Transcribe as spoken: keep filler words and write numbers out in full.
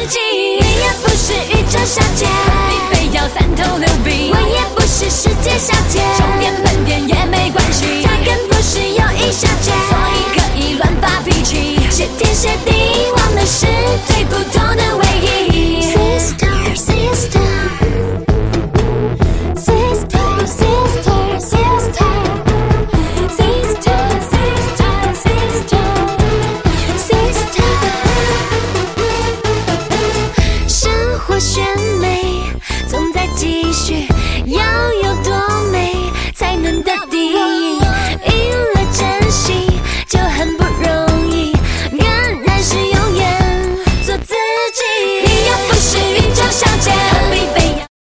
己。你也不是宇宙小姐，你非要三头六臂。我也不是世界小姐，充点笨点也没关系。她更不是友谊小姐。